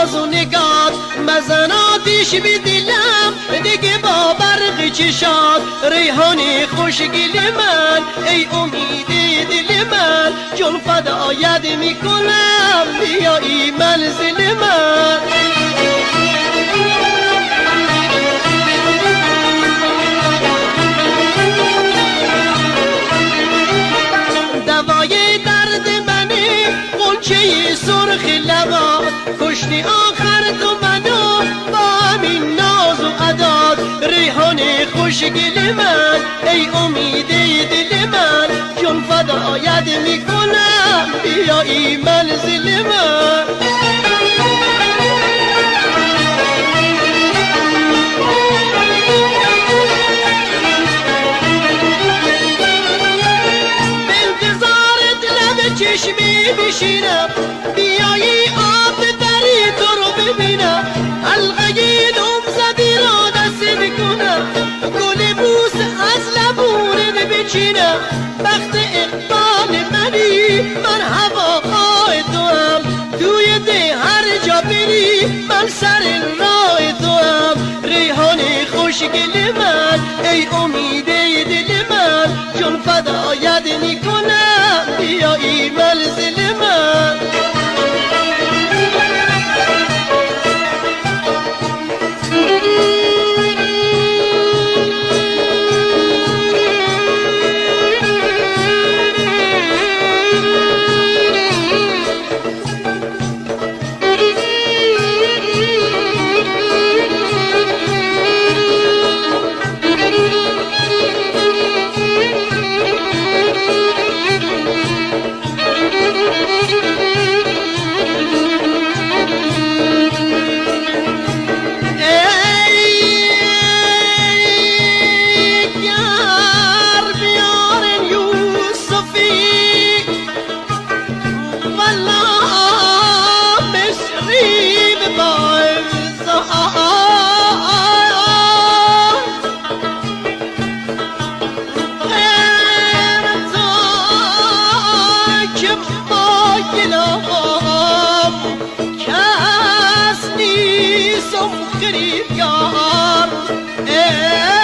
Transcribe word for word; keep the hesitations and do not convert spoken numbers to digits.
ناز و نگات مزناتیش بی دلم دیگه با برق چشات ریحان خوشگل من ای امید دل من جون فدایت میکنم بیایی منزل من دوای درد منی قنچه سرخ لبات کشتی آخر تو منو با همین ناز و عداد ریحان خوشگل من ای امید دل من جون فدایت میکنم بیایی منزل من چشمی بشینم بیایی آب دری تو رو ببینم حلقه دوم زدی را دست بکنم گل بوس از لبونت بچینم وقت اقبال منی من هوای تو هم توی ده هر جا بری من سر راه تو هم ریحان خوشگل من ای امید دل من جون فدایت میکنم بیایی منزل من کس نیست خریدگار